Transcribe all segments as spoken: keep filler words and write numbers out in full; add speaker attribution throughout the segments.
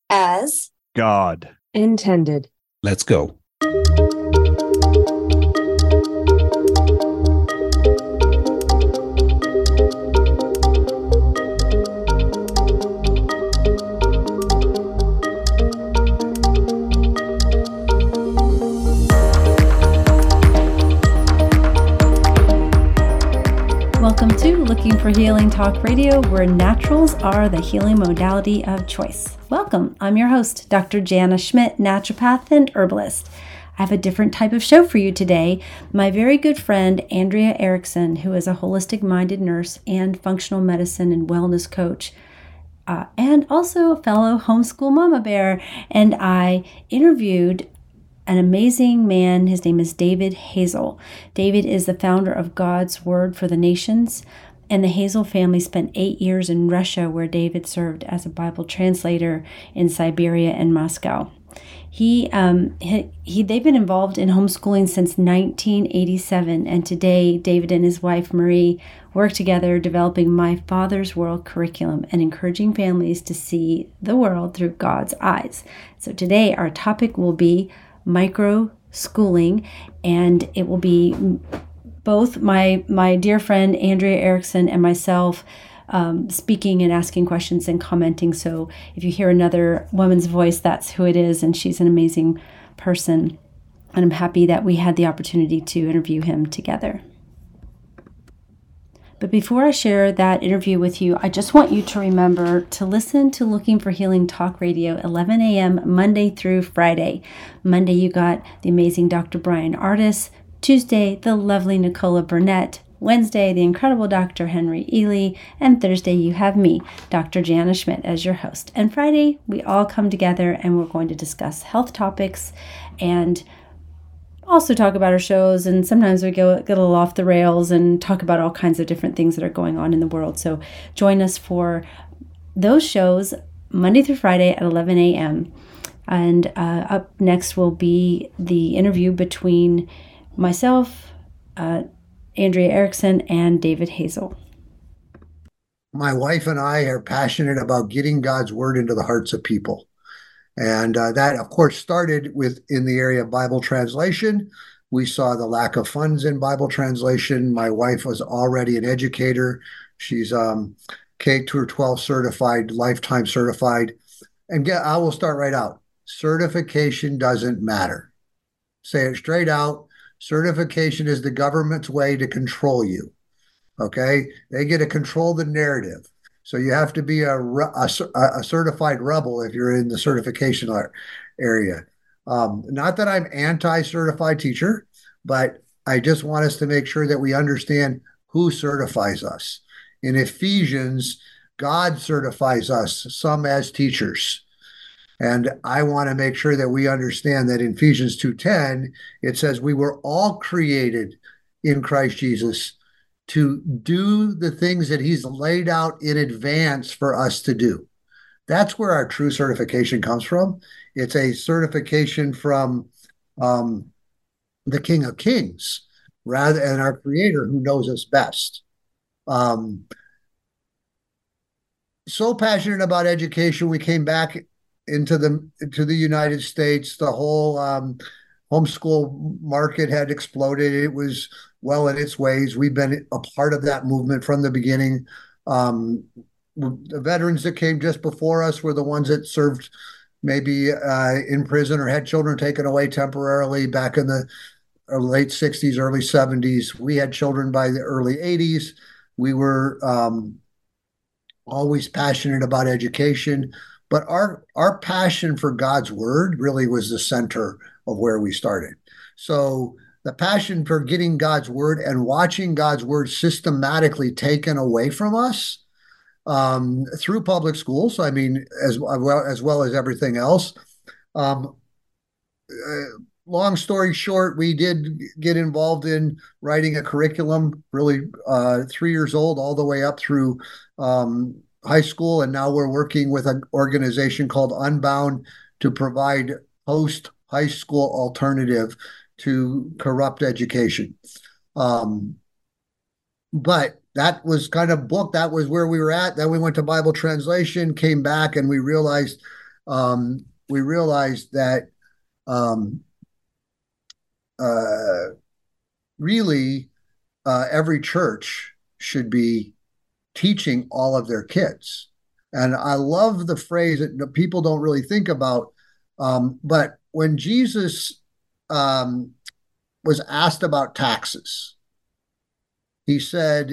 Speaker 1: as
Speaker 2: God
Speaker 3: intended.
Speaker 4: Let's go.
Speaker 5: Welcome to Looking for Healing Talk Radio, where naturals are the healing modality of choice. Welcome. I'm your host, Doctor Jana Schmidt, naturopath and herbalist. I have a different type of show for you today. My very good friend, Andrea Erickson, who is a holistic-minded nurse and functional medicine and wellness coach, uh, and also a fellow homeschool mama bear, and I interviewed an amazing man. His name is David Hazel. David is the founder of God's Word for the Nations, and the Hazel family spent eight years in Russia, where David served as a Bible translator in Siberia and Moscow. He, um, he, he, they've been involved in homeschooling since nineteen eighty-seven, and today David and his wife Marie work together developing My Father's World curriculum and encouraging families to see the world through God's eyes. So today our topic will be micro schooling, and it will be both my my dear friend Andrea Erickson and myself um, speaking and asking questions and commenting. So if you hear another woman's voice, that's who it is, and she's an amazing person, and I'm happy that we had the opportunity to interview him together. But before I share that interview with you, I just want you to remember to listen to Looking for Healing Talk Radio, eleven a.m. Monday through Friday. Monday, you got the amazing Doctor Brian Artis. Tuesday, the lovely Nicola Burnett. Wednesday, the incredible Doctor Henry Ely. And Thursday, you have me, Doctor Jana Schmidt, as your host. And Friday, we all come together and we're going to discuss health topics and also talk about our shows, and sometimes we go get a little off the rails and talk about all kinds of different things that are going on in the world. So join us for those shows Monday through Friday at eleven a.m. And uh, up next will be the interview between myself, uh, Andrea Erickson, and David Hazel.
Speaker 6: My wife and I are passionate about getting God's word into the hearts of people. And uh, that, of course, started with in the area of Bible translation. We saw the lack of funds in Bible translation. My wife was already an educator. She's um, K through twelve certified, lifetime certified. And get, I will start right out. Certification doesn't matter. Say it straight out. Certification is the government's way to control you. Okay? They get to control the narrative. So you have to be a, a, a certified rebel if you're in the certification area. Um, not that I'm anti-certified teacher, but I just want us to make sure that we understand who certifies us. In Ephesians, God certifies us, some as teachers. And I want to make sure that we understand that in Ephesians two ten, it says we were all created in Christ Jesus to do the things that he's laid out in advance for us to do. That's where our true certification comes from. It's a certification from um, the King of Kings, rather than our Creator who knows us best. Um, so passionate about education, we came back into the to the United States. The whole um, homeschool market had exploded. It was well in its ways. We've been a part of that movement from the beginning. Um, the veterans that came just before us were the ones that served maybe uh, in prison or had children taken away temporarily back in the late sixties, early seventies. We had children by the early eighties. We were um, always passionate about education, but our, our passion for God's word really was the center of where we started. So the passion for getting God's word and watching God's word systematically taken away from us um, through public schools, I mean, as well as, well as everything else. Um, uh, long story short, we did get involved in writing a curriculum, really uh, three years old, all the way up through um, high school. And now we're working with an organization called Unbound to provide post-high school alternative to corrupt education. Um, but that was kind of book. That was where we were at. Then we went to Bible translation, came back, and we realized um, we realized that um, uh, really uh, every church should be teaching all of their kids. And I love the phrase that people don't really think about. Um, but when Jesus um, was asked about taxes, he said,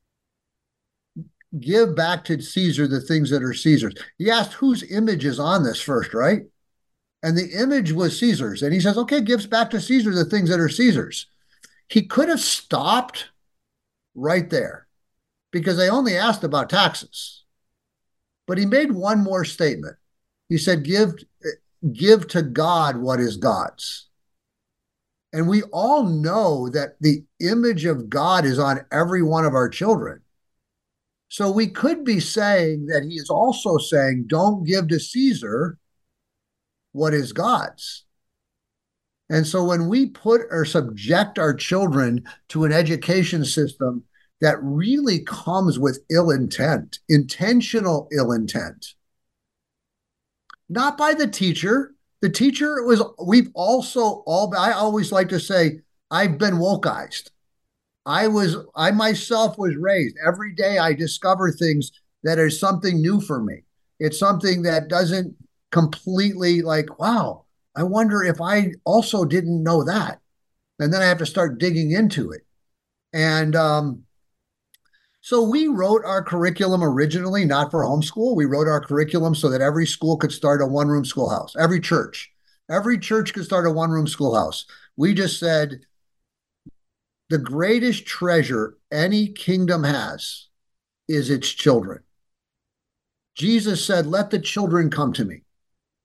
Speaker 6: give back to Caesar the things that are Caesar's. He asked whose image is on this first, right? And the image was Caesar's. And he says, okay, gives back to Caesar the things that are Caesar's. He could have stopped right there because they only asked about taxes. But he made one more statement. He said, give, give to God what is God's. And we all know that the image of God is on every one of our children. So we could be saying that he is also saying, don't give to Caesar what is God's. And so when we put or subject our children to an education system that really comes with ill intent, intentional ill intent, not by the teacher. The teacher was, we've also all, I always like to say, I've been wokeized. I was, I myself was raised. Every day I discover things that are something new for me. It's something that doesn't completely like, wow, I wonder if I also didn't know that. And then I have to start digging into it. And um, so we wrote our curriculum originally, not for homeschool. We wrote our curriculum so that every school could start a one-room schoolhouse, every church. Every church could start a one-room schoolhouse. We just said, the greatest treasure any kingdom has is its children. Jesus said, let the children come to me.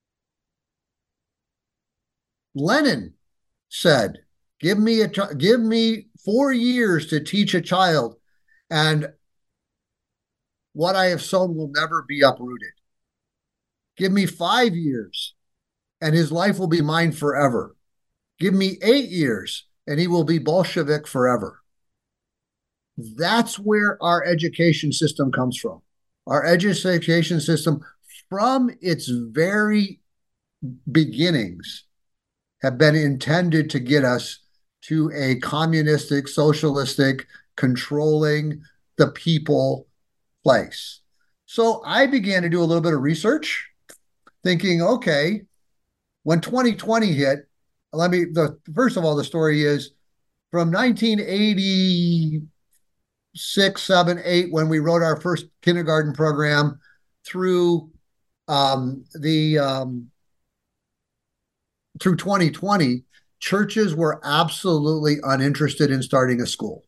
Speaker 6: Lenin said, give me a give me four years to teach a child, and what I have sown will never be uprooted. Give me five years, and his life will be mine forever. Give me eight years, and he will be Bolshevik forever. That's where our education system comes from. Our education system, from its very beginnings, have been intended to get us to a communistic, socialistic, controlling the people place. So I began to do a little bit of research, thinking, okay, when twenty twenty hit, let me, the first of all, the story is from nineteen eighty-six, seven, eight, when we wrote our first kindergarten program, through um, the um, through twenty twenty, churches were absolutely uninterested in starting a school.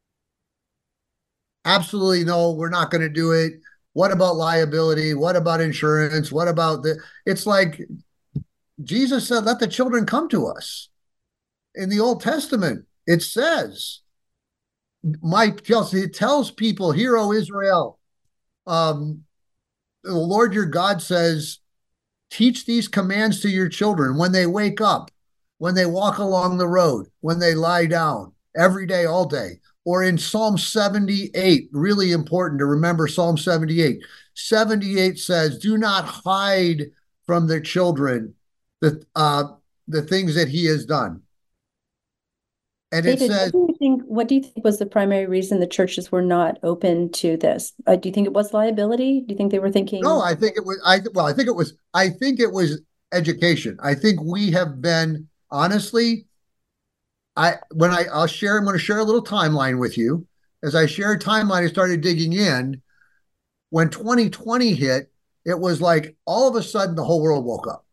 Speaker 6: Absolutely, no, we're not going to do it. What about liability? What about insurance? What about the, it's like Jesus said, let the children come to us. In the Old Testament, it says, my, it tells people, hear, O Israel, um, the Lord your God says, teach these commands to your children when they wake up, when they walk along the road, when they lie down, every day, all day. Or in Psalm seventy-eight, really important to remember Psalm seventy-eight. seventy-eight says, do not hide from their children the, uh, the things that he has done. And
Speaker 5: David,
Speaker 6: it says,
Speaker 5: what do you think, what do you think was the primary reason the churches were not open to this? Uh, do you think it was liability? Do you think they were thinking?
Speaker 6: No, I think it was, I, well, I think it was, I think it was education. I think we have been, honestly, I, when I, I'll share, I'm going to share a little timeline with you. As I shared timeline, I started digging in. When twenty twenty hit, it was like all of a sudden the whole world woke up.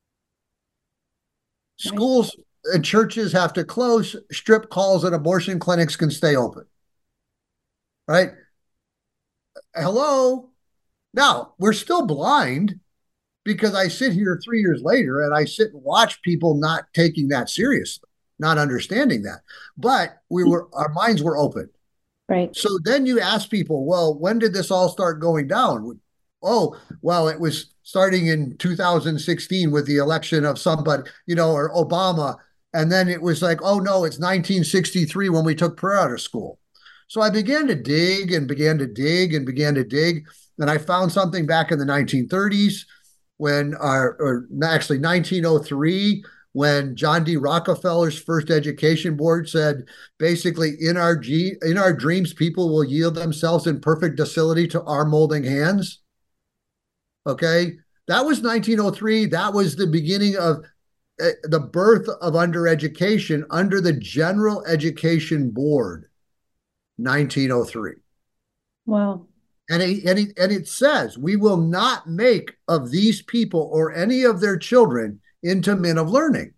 Speaker 6: Right. Schools and churches have to close, strip calls and abortion clinics can stay open. Right? Hello? Now, we're still blind because I sit here three years later and I sit and watch people not taking that seriously, not understanding that. But we were, our minds were open.
Speaker 5: Right.
Speaker 6: So then you ask people, well, when did this all start going down? Oh, well, it was starting in two thousand sixteen with the election of somebody, you know, or Obama. And then it was like, oh, no, it's nineteen sixty-three when we took prayer out of school. So I began to dig and began to dig and began to dig. And I found something back in the nineteen thirties when, our, or actually nineteen oh three, when John D. Rockefeller's first education board said, basically, in our G, in our dreams, people will yield themselves in perfect docility to our molding hands. Okay, that was nineteen oh three. That was the beginning of uh, the birth of undereducation under the General Education Board, nineteen oh three.
Speaker 5: Wow.
Speaker 6: And it, and, it, and it says, we will not make of these people or any of their children into men of learning.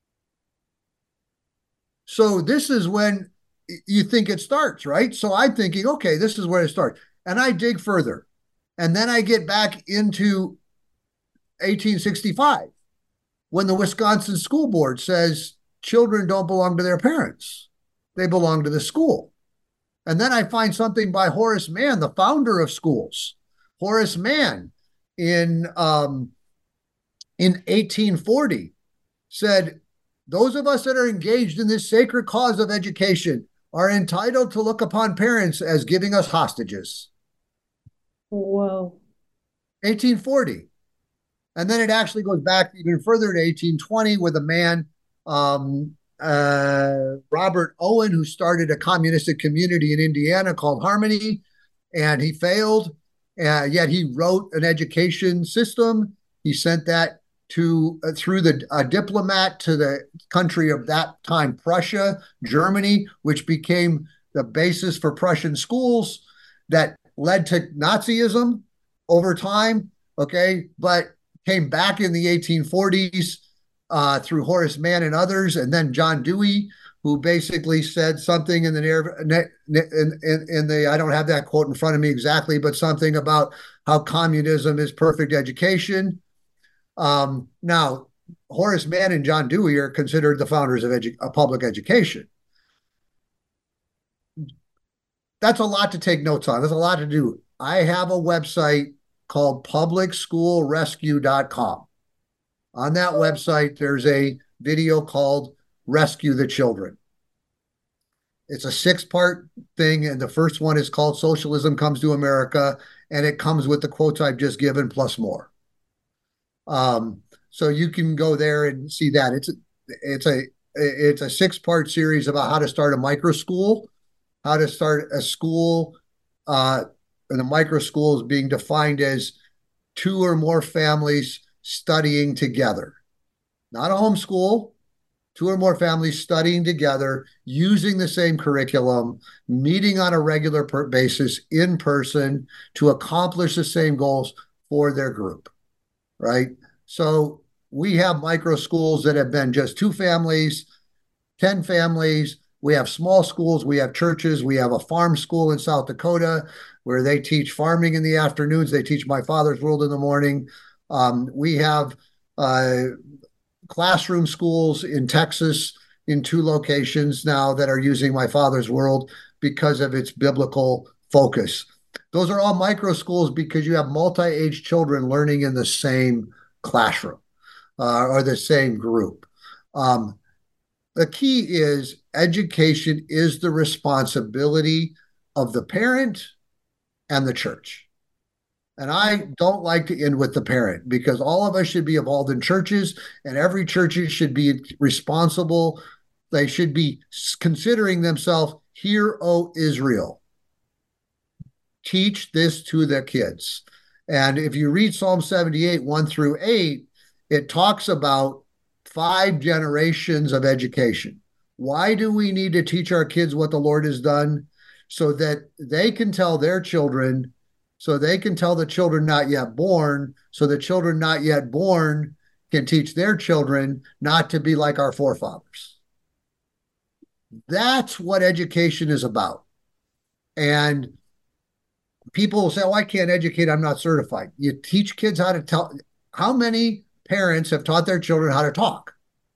Speaker 6: So this is when you think it starts, right? So I'm thinking, okay, this is where it starts. And I dig further. And then I get back into eighteen sixty-five, when the Wisconsin School Board says children don't belong to their parents. They belong to the school. And then I find something by Horace Mann, the founder of schools. Horace Mann in, um, in eighteen forty said, those of us that are engaged in this sacred cause of education are entitled to look upon parents as giving us hostages.
Speaker 5: Whoa.
Speaker 6: eighteen forty. And then it actually goes back even further to eighteen twenty with a man, um, uh, Robert Owen, who started a communistic community in Indiana called Harmony, and he failed. Uh, yet he wrote an education system. He sent that to uh, through the uh, diplomat to the country of that time, Prussia, Germany, which became the basis for Prussian schools that led to Nazism over time. Okay, but came back in the eighteen forties uh, through Horace Mann and others, and then John Dewey, who basically said something in the in, in, in the I don't have that quote in front of me exactly, but something about how communism is perfect education. Um, now, Horace Mann and John Dewey are considered the founders of, edu- of public education. That's a lot to take notes on. There's a lot to do. I have a website called public school rescue dot com. On that website, there's a video called Rescue the Children. It's a six-part thing, and the first one is called Socialism Comes to America, and it comes with the quotes I've just given plus more. Um, so you can go there and see that. It's a, it's a it's a six-part series about how to start a micro school, how to start a school, uh, and the micro school is being defined as two or more families studying together, not a homeschool. Two or more families studying together, using the same curriculum, meeting on a regular per- basis in person to accomplish the same goals for their group, right? So we have micro schools that have been just two families, ten families. We have small schools. We have churches. We have a farm school in South Dakota where they teach farming in the afternoons. They teach My Father's World in the morning. Um, we have uh, classroom schools in Texas in two locations now that are using My Father's World because of its biblical focus. Those are all micro schools because you have multi-age children learning in the same classroom uh, or the same group. Um, the key is education is the responsibility of the parent and the church. And I don't like to end with the parent because all of us should be involved in churches, and every church should be responsible. They should be considering themselves, Hear, O Israel. Teach this to the kids. And if you read Psalm seventy-eight, one through eight, it talks about five generations of education. Why do we need to teach our kids what the Lord has done? So that they can tell their children, so they can tell the children not yet born, so the children not yet born can teach their children not to be like our forefathers. That's what education is about. And people will say, oh, I can't educate, I'm not certified. You teach kids how to tell. How many parents have taught their children how to talk?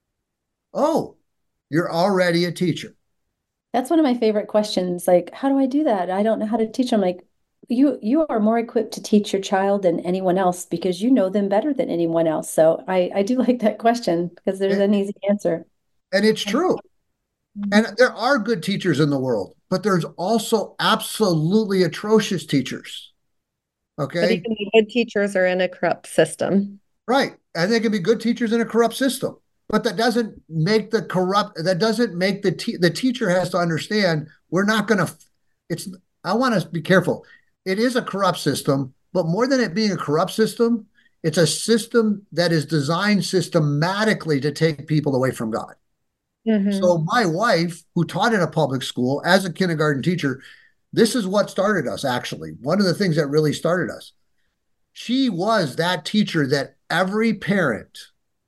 Speaker 6: Oh, you're already a teacher.
Speaker 5: That's one of my favorite questions. Like, how do I do that? I don't know how to teach them. Like, you you are more equipped to teach your child than anyone else because you know them better than anyone else. So I, I do like that question because there's
Speaker 6: and,
Speaker 5: an easy answer.
Speaker 6: And it's true. And there are good teachers in the world, but there's also absolutely atrocious teachers. Okay.
Speaker 1: But even the good teachers are in a corrupt system.
Speaker 6: Right. And they can be good teachers in a corrupt system. But that doesn't make the corrupt, that doesn't make the, te- the teacher has to understand we're not going to, it's, I want to be careful. It is a corrupt system, but more than it being a corrupt system, it's a system that is designed systematically to take people away from God. Mm-hmm. So my wife, who taught in a public school as a kindergarten teacher, this is what started us, actually. One of the things that really started us. She was that teacher that every parent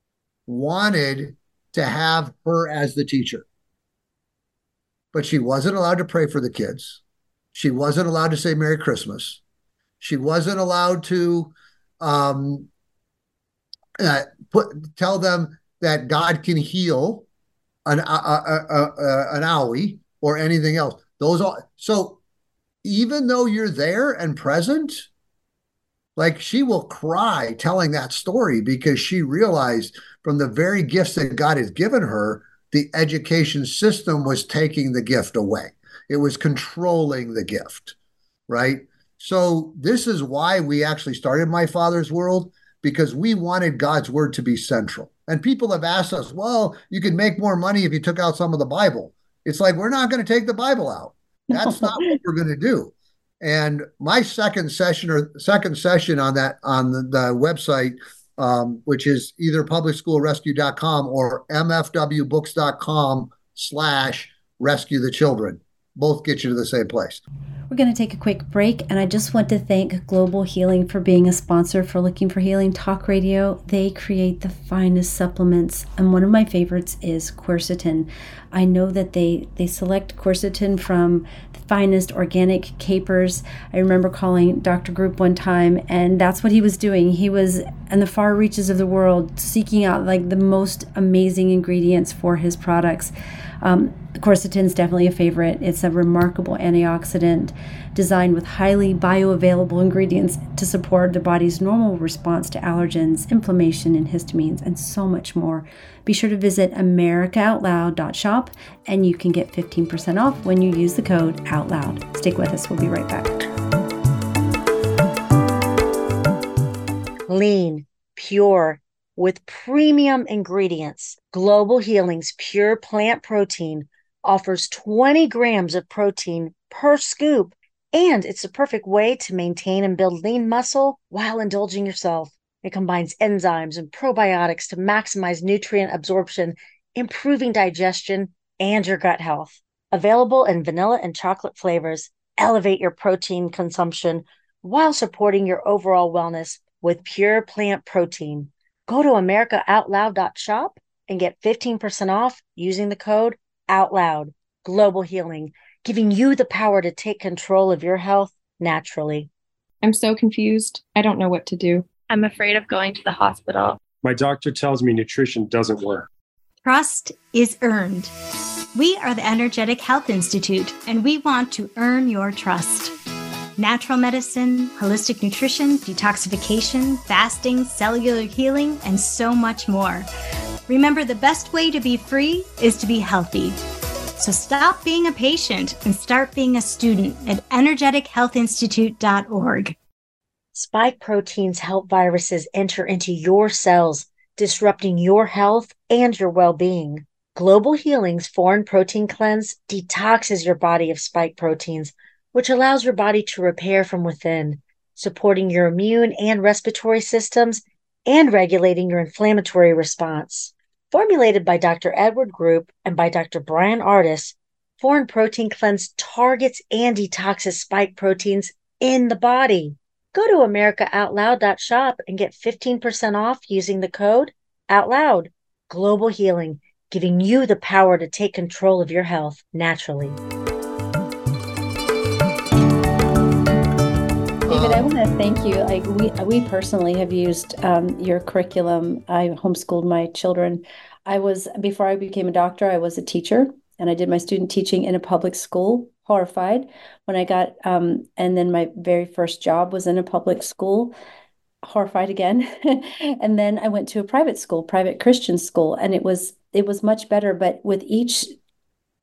Speaker 6: wanted to have her as the teacher. But she wasn't allowed to pray for the kids. She wasn't allowed to say Merry Christmas. She wasn't allowed to um, uh, put tell them that God can heal an, uh, uh, uh, uh, an owie or anything else. Those all, so even though you're there and present, like she will cry telling that story because she realized from the very gifts that God has given her, the education system was taking the gift away. It was controlling the gift, right? So this is why we actually started My Father's World, because we wanted God's word to be central. And people have asked us, well, you could make more money if you took out some of the Bible. It's like, we're not going to take the Bible out. That's not what we're going to do. And my second session or second session on that on the, the website, um, which is either public school rescue dot com or m f w books dot com slash rescue the children, both get you to the same place.
Speaker 5: We're going to take a quick break, and I just want to thank Global Healing for being a sponsor for Looking for Healing Talk Radio. They create the finest supplements, and one of my favorites is quercetin. I know that they, they select quercetin from the finest organic capers. I remember calling Doctor Group one time, and that's what he was doing. He was in the far reaches of the world seeking out like the most amazing ingredients for his products. Um, quercetin is definitely a favorite. It's a remarkable antioxidant designed with highly bioavailable ingredients to support the body's normal response to allergens, inflammation, and histamines, and so much more. Be sure to visit america out loud dot shop and you can get fifteen percent off when you use the code OUTLOUD. Stick with us. We'll be right back.
Speaker 1: Lean, pure, with premium ingredients, Global Healing's Pure Plant Protein offers twenty grams of protein per scoop, and it's the perfect way to maintain and build lean muscle while indulging yourself. It combines enzymes and probiotics to maximize nutrient absorption, improving digestion and your gut health. Available in vanilla and chocolate flavors, elevate your protein consumption while supporting your overall wellness with Pure Plant Protein. Go to america out loud dot shop and get fifteen percent off using the code OUTLOUD. Global Healing, giving you the power to take control of your health naturally.
Speaker 2: I'm so confused. I don't know what to do.
Speaker 3: I'm afraid of going to the hospital.
Speaker 4: My doctor tells me nutrition doesn't work.
Speaker 7: Trust is earned. We are the Energetic Health Institute, and we want to earn your trust. Natural medicine, holistic nutrition, detoxification, fasting, cellular healing, and so much more. Remember, the best way to be free is to be healthy. So stop being a patient and start being a student at energetic health institute dot org.
Speaker 1: Spike proteins help viruses enter into your cells, disrupting your health and your well-being. Global Healing's Foreign Protein Cleanse detoxes your body of spike proteins, which allows your body to repair from within, supporting your immune and respiratory systems and regulating your inflammatory response. Formulated by Doctor Edward Group and by Doctor Brian Ardis, Foreign Protein Cleanse targets and detoxes spike proteins in the body. Go to america out loud dot shop and get fifteen percent off using the code OUTLOUD. Global Healing, giving you the power to take control of your health naturally.
Speaker 5: David, I want to thank you. Like we, we personally have used um, your curriculum. I homeschooled my children. I was, before I became a doctor, I was a teacher, and I did my student teaching in a public school. Horrified when I got, um, and then my very first job was in a public school. Horrified again, and then I went to a private school, private Christian school, and it was it was much better. But with each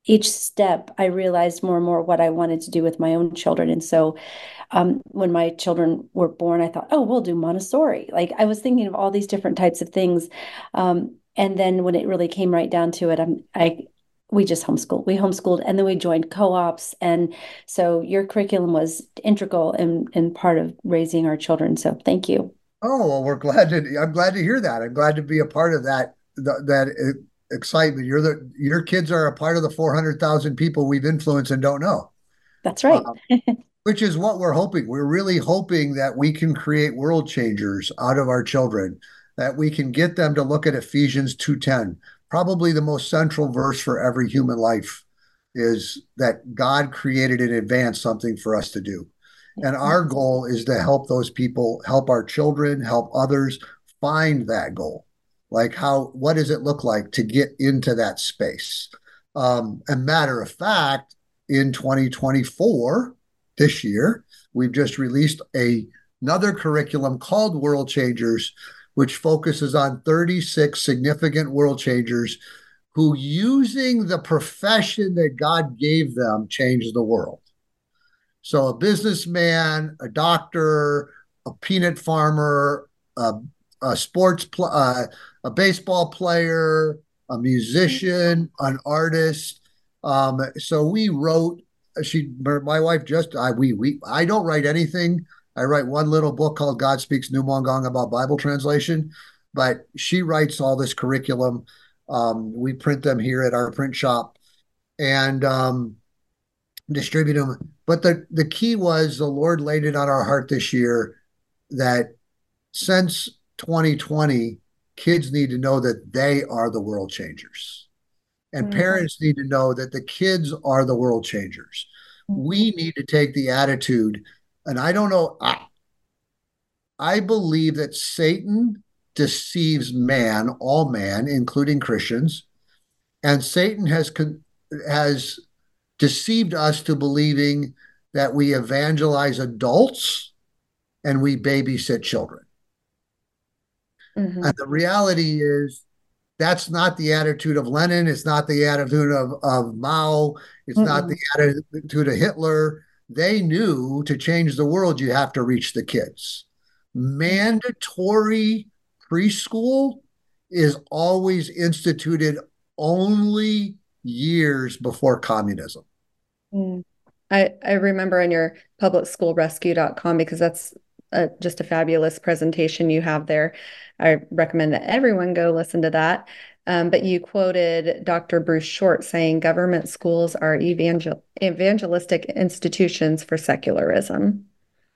Speaker 5: each step, I realized more and more what I wanted to do with my own children. And so um, when my children were born, I thought, oh, we'll do Montessori. Like I was thinking of all these different types of things. Um, and then when it really came right down to it, I'm, I we just homeschooled. We homeschooled, and then we joined co-ops. And so your curriculum was integral and, and part of raising our children. So thank you.
Speaker 6: Oh, well, we're glad to, I'm glad to hear that. I'm glad to be a part of that, that, that excitement. You're the, your kids are a part of the four hundred thousand people we've influenced and don't know.
Speaker 5: That's right.
Speaker 6: Um, which is what we're hoping. We're really hoping that we can create world changers out of our children, that we can get them to look at Ephesians two ten. Probably the most central verse for every human life is that God created in advance something for us to do. And our goal is to help those people, help our children, help others find that goal. Like how, what does it look like to get into that space? Um, a matter of fact, in twenty twenty-four, this year, we've just released a, another curriculum called World Changers, which focuses on thirty-six significant world changers who, using the profession that God gave them, changed the world. So a businessman, a doctor, a peanut farmer, a, a sports, pl- uh, a baseball player, a musician, an artist. Um, so we wrote, she, my wife just, I, we, we, I don't write anything. I write one little book called God Speaks New Mongong about Bible translation, but she writes all this curriculum. Um, we print them here at our print shop and um, distribute them. But the, the key was the Lord laid it on our heart this year that since twenty twenty, kids need to know that they are the world changers. And mm-hmm. parents need to know that the kids are the world changers. Mm-hmm. We need to take the attitude. And I don't know, I, I believe that Satan deceives man, all man, including Christians. And Satan has has deceived us to believing that we evangelize adults and we babysit children. Mm-hmm. And the reality is that's not the attitude of Lenin. It's not the attitude of, of Mao. It's mm-hmm. not the attitude of Hitler. They knew to change the world, you have to reach the kids. Mandatory preschool is always instituted only years before communism.
Speaker 2: Mm. I, I remember on your public school rescue dot com, because that's a, just a fabulous presentation you have there. I recommend that everyone go listen to that. Um, but you quoted Doctor Bruce Short saying government schools are evangel- evangelistic institutions for secularism.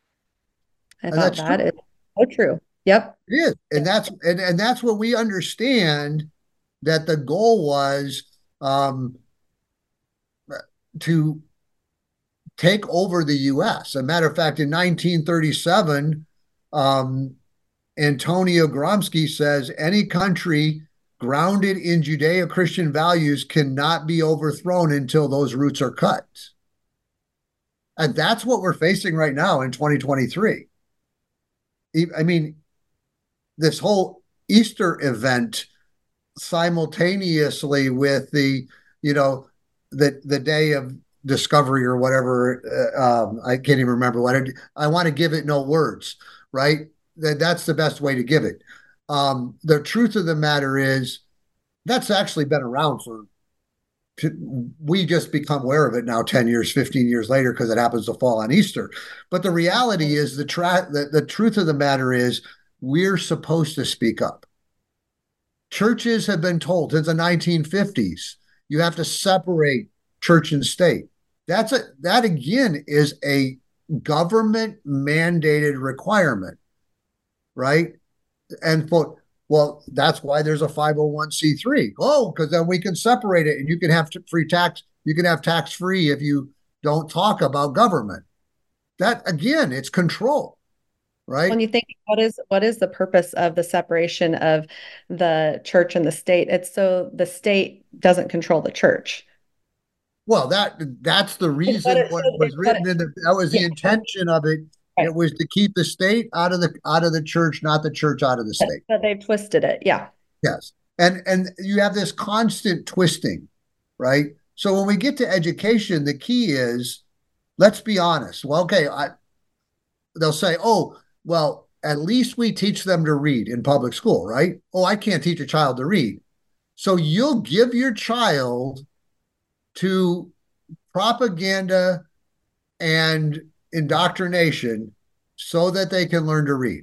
Speaker 2: I thought that is so true. Yep.
Speaker 6: It is. And that's and, and that's what we understand, that the goal was um, to take over the U S. As a matter of fact, in nineteen thirty-seven, um, Antonio Gramsci says any country grounded in Judeo-Christian values cannot be overthrown until those roots are cut. And that's what we're facing right now in twenty twenty-three. I mean, this whole Easter event simultaneously with the, you know, the, the day of discovery or whatever, uh, um, I can't even remember what I, I want to give it no words, right? That that's the best way to give it. Um, the truth of the matter is that's actually been around for, we just become aware of it now ten years, fifteen years later, because it happens to fall on Easter. But the reality is the, tra- the, the truth of the matter is we're supposed to speak up. Churches have been told since the nineteen fifties, you have to separate church and state. That's a, that again is a government mandated requirement, right? And for, well, that's why there's a five oh one c three. Oh, because then we can separate it and you can have free tax. You can have tax free if you don't talk about government. That again, it's control, right?
Speaker 2: When you think what is what is the purpose of the separation of the church and the state? It's so the state doesn't control the church.
Speaker 6: Well, that that's the reason it, what was written in the that was the yeah. intention of it. Right. It was to keep the state out of the out of the church, not the church out of the state.
Speaker 2: But they've twisted it, yeah.
Speaker 6: Yes, and and you have this constant twisting, right? So when we get to education, the key is, let's be honest. Well, okay, I, they'll say, oh, well, at least we teach them to read in public school, right? Oh, I can't teach a child to read. So you'll give your child to propaganda and indoctrination so that they can learn to read.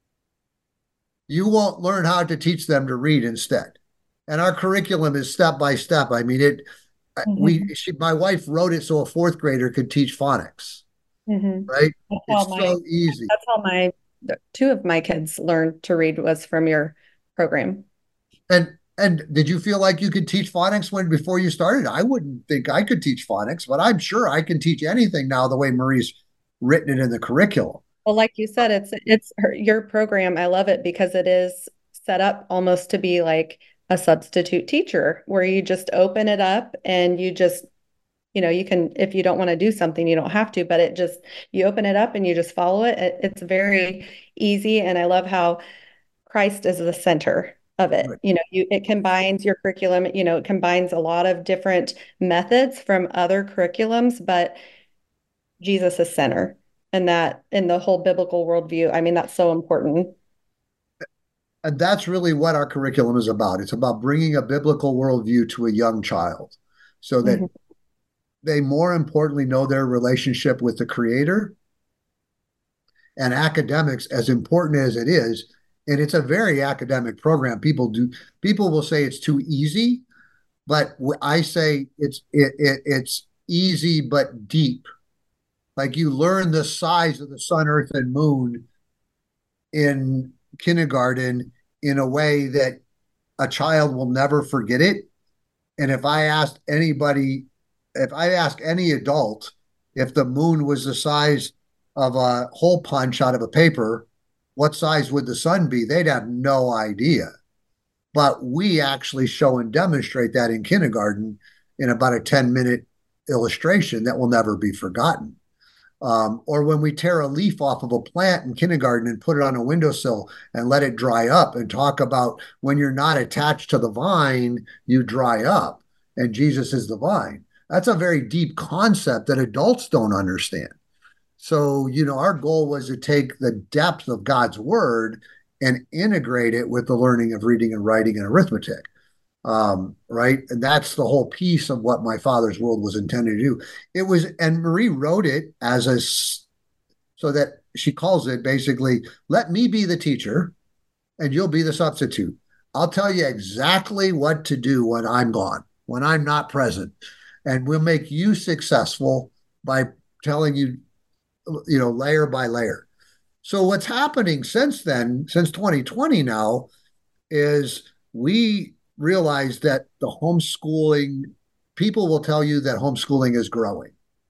Speaker 6: You won't learn how to teach them to read instead. And our curriculum is step by step. I mean, it. Mm-hmm. We, she, my wife wrote it so a fourth grader could teach phonics. Mm-hmm. Right? It's
Speaker 2: my,
Speaker 6: so easy.
Speaker 2: That's how my two of my kids learned to read, was from your program.
Speaker 6: And and did you feel like you could teach phonics when before you started? I wouldn't think I could teach phonics, but I'm sure I can teach anything now the way Marie's written it in the curriculum.
Speaker 2: Well, like you said, it's it's her, your program. I love it because it is set up almost to be like a substitute teacher, where you just open it up and you just, you know, you can, if you don't want to do something, you don't have to, but it just, you open it up and you just follow it. it it's very easy. And I love how Christ is the center of it. Right. You know, you, it combines your curriculum, you know, it combines a lot of different methods from other curriculums, but Jesus is center, and that in the whole biblical worldview, I mean, that's so important.
Speaker 6: And that's really what our curriculum is about. It's about bringing a biblical worldview to a young child so that mm-hmm. they more importantly know their relationship with the Creator. And academics, as important as it is, and it's a very academic program. People do people will say it's too easy, but I say it's it, it it's easy but deep. Like, you learn the size of the sun, earth, and moon in kindergarten in a way that a child will never forget it. And if I asked anybody, if I ask any adult if the moon was the size of a hole punch out of a paper, what size would the sun be? They'd have no idea. But we actually show and demonstrate that in kindergarten in about a ten minute illustration that will never be forgotten. Um, or when we tear a leaf off of a plant in kindergarten and put it on a windowsill and let it dry up, and talk about when you're not attached to the vine, you dry up, and Jesus is the vine. That's a very deep concept that adults don't understand. So, you know, our goal was to take the depth of God's word and integrate it with the learning of reading and writing and arithmetic. Um, right. And that's the whole piece of what My Father's World was intended to do. It was, and Marie wrote it as a, so that she calls it basically, let me be the teacher and you'll be the substitute. I'll tell you exactly what to do when I'm gone, when I'm not present, and we'll make you successful by telling you, you know, layer by layer. So what's happening since then, since twenty twenty now, is we realize that the homeschooling, people will tell you that homeschooling is growing.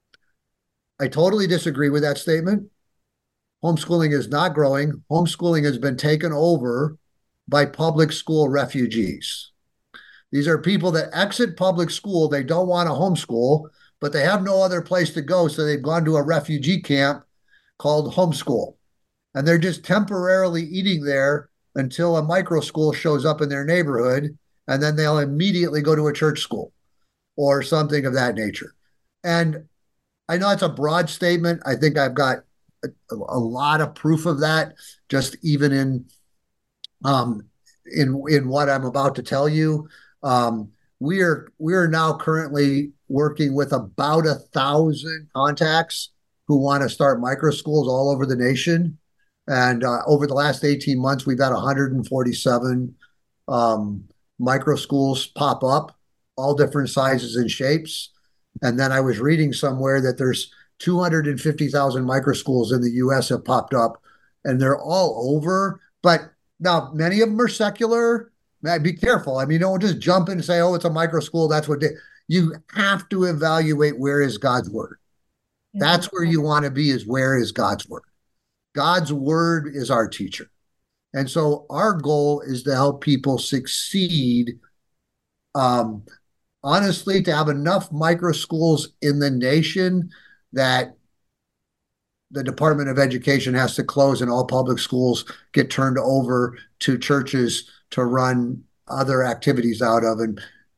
Speaker 6: I totally disagree with that statement. Homeschooling is not growing. Homeschooling has been taken over by public school refugees. These are people that exit public school. They don't want to homeschool, but they have no other place to go. So they've gone to a refugee camp called homeschool. And they're just temporarily eating there until a micro school shows up in their neighborhood. And then they'll immediately go to a church school or something of that nature. And I know it's a broad statement. I think I've got a, a lot of proof of that, just even in um, in in what I'm about to tell you. Um, we are we are now currently working with about a thousand contacts who want to start micro schools all over the nation. And uh, over the last eighteen months, we've had one hundred forty-seven um, micro schools pop up, all different sizes and shapes. And then I was reading somewhere that there's two hundred fifty thousand micro schools in the U S have popped up, and they're all over. But now many of them are secular. Be careful. I mean, don't just jump in and say, oh, it's a micro school. That's what they, you have to evaluate, where is God's word? That's where you want to be, is where is God's word? God's word is our teacher. And so our goal is to help people succeed, um, honestly, to have enough micro schools in the nation that the Department of Education has to close and all public schools get turned over to churches to run other activities out of. And,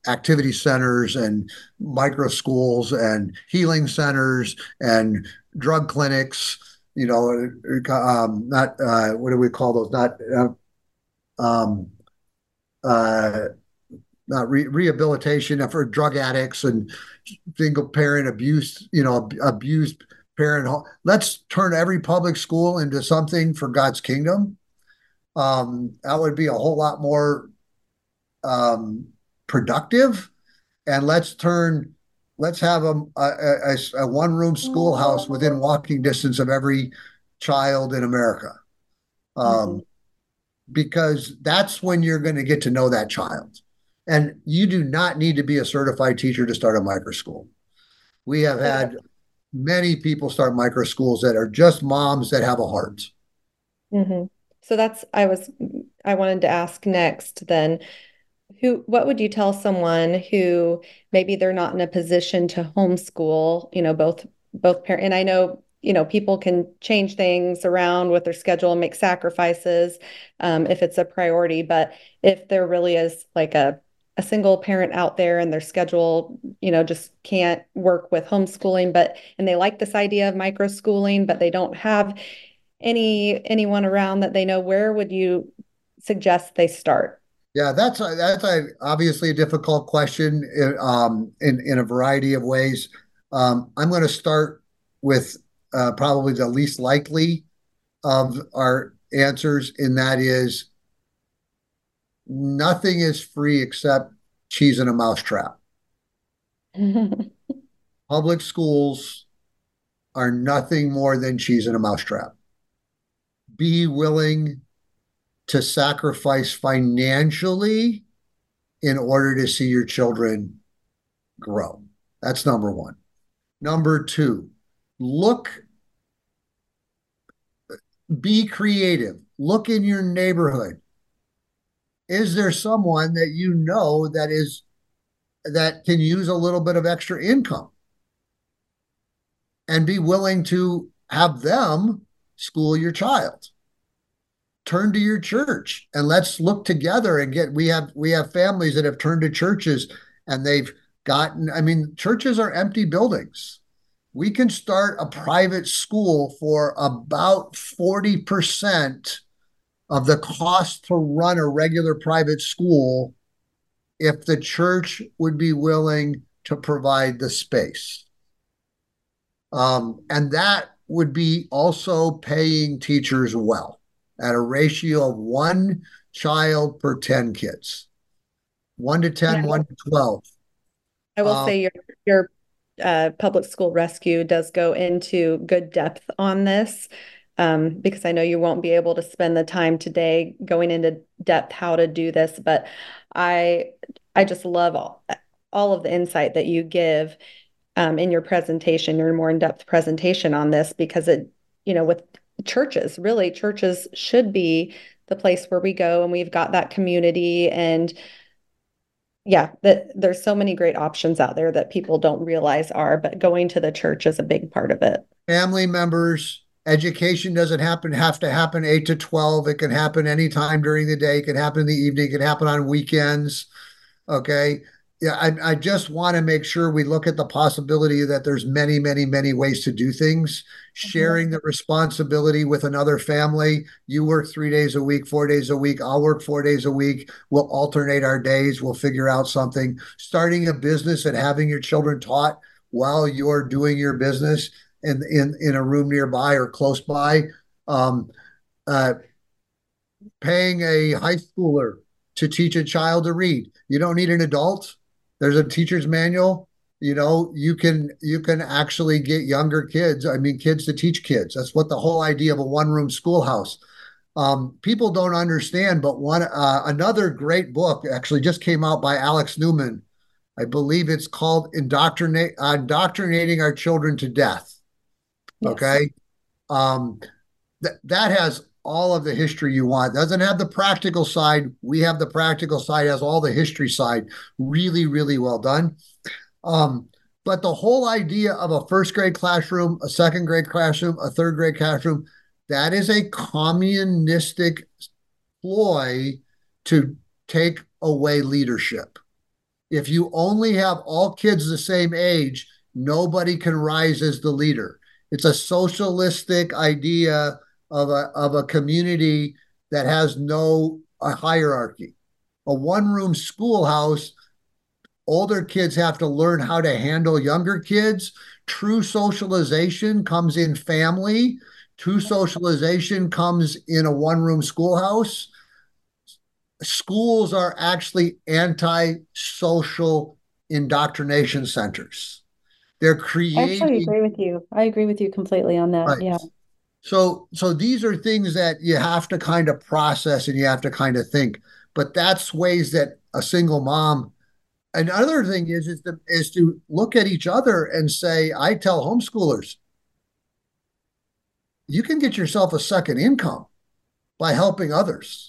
Speaker 6: activity centers and micro schools and healing centers and drug clinics, you know, um, not, uh, what do we call those? Not, uh, um, uh, not re- rehabilitation for drug addicts and single parent abuse, you know, abused parent. Let's turn every public school into something for God's kingdom. Um, that would be a whole lot more um, productive. And let's turn, let's have a, a, a one-room schoolhouse within walking distance of every child in America. Um, mm-hmm. Because that's when you're going to get to know that child. And you do not need to be a certified teacher to start a micro school. We have had many people start micro schools that are just moms that have a heart.
Speaker 2: Mm-hmm. So that's, I was, I wanted to ask next then, who, what would you tell someone who maybe they're not in a position to homeschool, you know, both, both parents, and I know, you know, people can change things around with their schedule and make sacrifices um, if it's a priority, but if there really is like a a single parent out there and their schedule, you know, just can't work with homeschooling, but, and they like this idea of micro schooling, but they don't have any, anyone around that they know, where would you suggest they start?
Speaker 6: Yeah, that's, a, that's a, obviously a difficult question um, in, in a variety of ways. Um, I'm going to start with uh, probably the least likely of our answers, and that is, nothing is free except cheese in a mousetrap. Public schools are nothing more than cheese in a mousetrap. Be willing to sacrifice financially in order to see your children grow. That's number one. Number two, look, be creative. Look in your neighborhood. Is there someone that you know that is that can use a little bit of extra income, and be willing to have them school your child? Turn to your church and let's look together and get, we have, we have families that have turned to churches and they've gotten, I mean, churches are empty buildings. We can start a private school for about forty percent of the cost to run a regular private school if the church would be willing to provide the space. Um, and that would be also paying teachers well at a ratio of one child per ten kids. One to ten, yeah. One to twelve.
Speaker 2: I will um, say your, your uh, public school rescue does go into good depth on this. Um, because I know you won't be able to spend the time today going into depth how to do this, but I I just love all, all of the insight that you give um, in your presentation, your more in-depth presentation on this, because it, you know, with churches, really churches should be the place where we go and we've got that community, and yeah, that there's so many great options out there that people don't realize are, but going to the church is a big part of it.
Speaker 6: Family members. Education doesn't happen, have to happen eight to twelve. It can happen anytime during the day. It can happen in the evening. It can happen on weekends. Okay. Yeah. I, I just want to make sure we look at the possibility that there's many, many, many ways to do things. Mm-hmm. Sharing the responsibility with another family. You work three days a week, four days a week. I'll work four days a week. We'll alternate our days. We'll figure out something. Starting a business and having your children taught while you're doing your business in, in, in a room nearby or close by, um, uh, paying a high schooler to teach a child to read. You don't need an adult. There's a teacher's manual. You know, you can, you can actually get younger kids. I mean, kids to teach kids. That's what the whole idea of a one-room schoolhouse. Um, people don't understand, but one, uh, another great book actually just came out by Alex Newman. I believe it's called Indoctrinate, Indoctrinating Our Children to Death. Yes. Okay. Um, th- that has all of the history you want. Doesn't have the practical side. We have the practical side, has all the history side. Really, really well done. Um, but the whole idea of a first grade classroom, a second grade classroom, a third grade classroom, that is a communistic ploy to take away leadership. If you only have all kids the same age, nobody can rise as the leader. It's a socialistic idea of a, of a community that has no a hierarchy. A one-room schoolhouse, older kids have to learn how to handle younger kids. True socialization comes in family. True socialization comes in a one-room schoolhouse. Schools are actually anti-social indoctrination centers. They're creating.
Speaker 5: I actually agree with you. I agree with you completely on that.
Speaker 6: Right.
Speaker 5: Yeah.
Speaker 6: So, so these are things that you have to kind of process and you have to kind of think. But that's ways that a single mom. Another thing is is to, is to look at each other and say, I tell homeschoolers, you can get yourself a second income by helping others.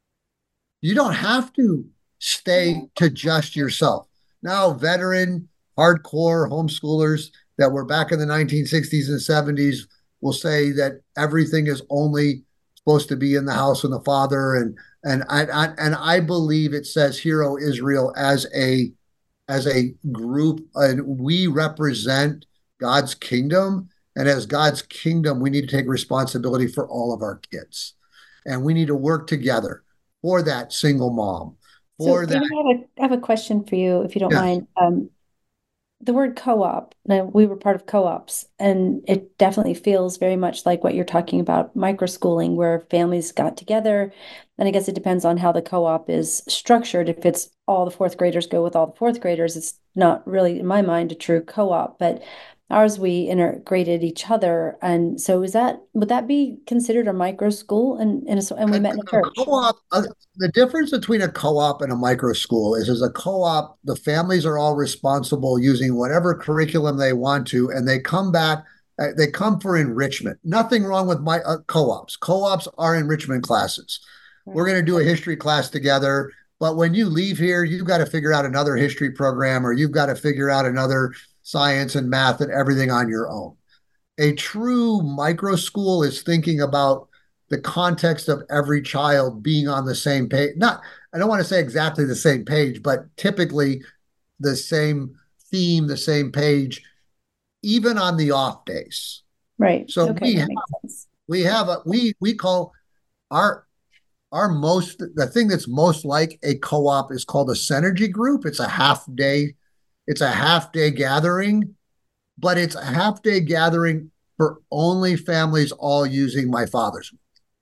Speaker 6: You don't have to stay to just yourself. Now, veteran, hardcore homeschoolers that were back in the nineteen sixties and seventies will say that everything is only supposed to be in the house and the father. And and I, I and I believe it says Hero Israel as a as a group, and we represent God's kingdom. And as God's kingdom, we need to take responsibility for all of our kids, and we need to work together for that single mom. For
Speaker 5: So,
Speaker 6: that,
Speaker 5: David, I have a, I have a question for you, if you don't
Speaker 6: Yes.
Speaker 5: mind. Um, the word co-op, now we were part of co-ops, and it definitely feels very much like what you're talking about, microschooling, where families got together. And I guess it depends on how the co-op is structured. If it's all the fourth graders go with all the fourth graders, it's not really, in my mind, a true co-op. But ours, we integrated each other. And so is that, would that be considered a micro school? And, and, so, and we met in a church.
Speaker 6: co-op, uh, the difference between a co-op and a micro school is as a co-op, the families are all responsible using whatever curriculum they want to, and they come back, uh, they come for enrichment. Nothing wrong with my uh, co-ops. Co-ops are enrichment classes. Right. We're going to do a history class together, but when you leave here, you've got to figure out another history program, or you've got to figure out another science and math and everything on your own. A true micro school is thinking about the context of every child being on the same page. Not, I don't want to say exactly the same page, but typically the same theme, the same page, even on the off days.
Speaker 5: Right.
Speaker 6: So
Speaker 5: okay,
Speaker 6: we
Speaker 5: that
Speaker 6: have,
Speaker 5: makes sense.
Speaker 6: we have a, we, we call our, our most, the thing that's most like a co-op is called a Synergy group. It's a half day It's a half day gathering, but it's a half day gathering for only families all using My Father's.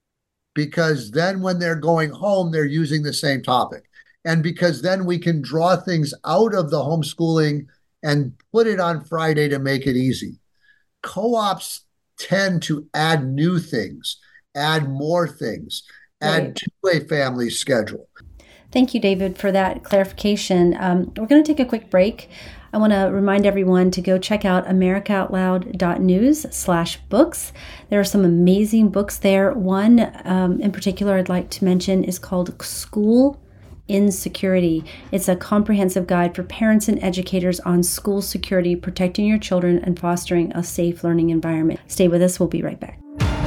Speaker 6: Because then when they're going home, they're using the same topic. And because then we can draw things out of the homeschooling and put it on Friday to make it easy. Co-ops tend to add new things, add more things, add
Speaker 5: Right.
Speaker 6: to a family schedule.
Speaker 5: Thank you, David, for that clarification. Um, we're going to take a quick break. I want to remind everyone to go check out americaoutloud.news slash books. There are some amazing books there. One um, in particular I'd like to mention is called School Insecurity. It's a comprehensive guide for parents and educators on school security, protecting your children, and fostering a safe learning environment. Stay with us. We'll be right back.